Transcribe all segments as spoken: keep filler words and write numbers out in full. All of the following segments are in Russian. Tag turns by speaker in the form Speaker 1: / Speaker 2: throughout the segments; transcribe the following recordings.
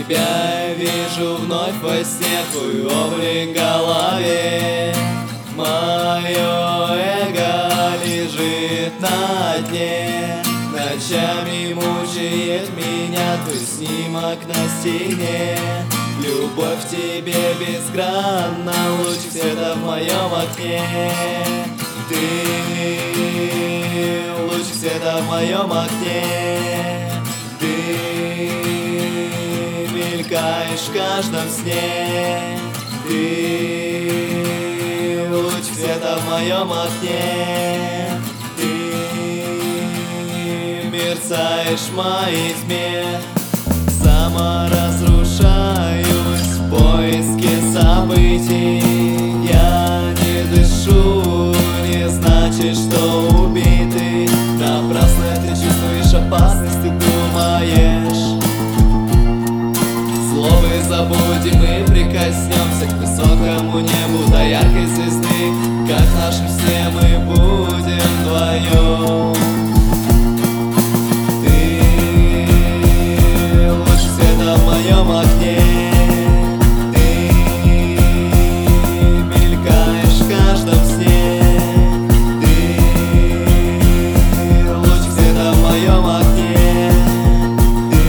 Speaker 1: Тебя вижу вновь во сне, твой облик в голове. Мое эго лежит на дне, ночами мучает меня твой снимок на стене. Любовь к тебе безгранна, луч света в моем окне. Ты луч света в моем окне. Ты мелькаешь в каждом сне. Ты луч света в моем окне. Ты мерцаешь в моей тьме. Саморазрушаюсь в поиске событий. Я не дышу, не значит, что убитый. Напрасно ты чувствуешь опасность, ты думаешь. Слово забудем и прикоснемся к высокому небу до яркой звезды. Как в нашем сне мы будем вдвоем. В моем окне. Ты мелькаешь в каждом сне. Ты луч света в моем окне. Ты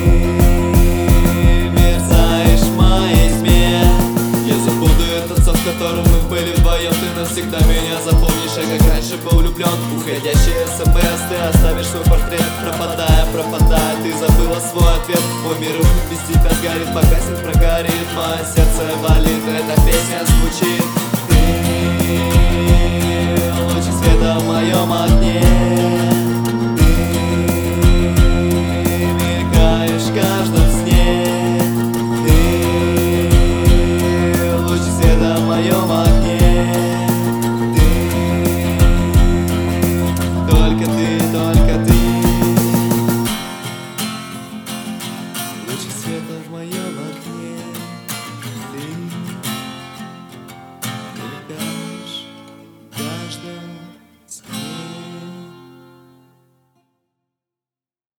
Speaker 1: мерцаешь в моей тьме. Я забуду этот сон, в котором мы были вдвоем. Ты навсегда меня запомнишь, я как раньше был влюблен. Уходящий смс, ты оставишь свой портрет. Пропадая, пропадая, ты забыла свой ответ. Мой мир без тебя сгорит, погаснет, прогорит. Мое сердце болит, эта песня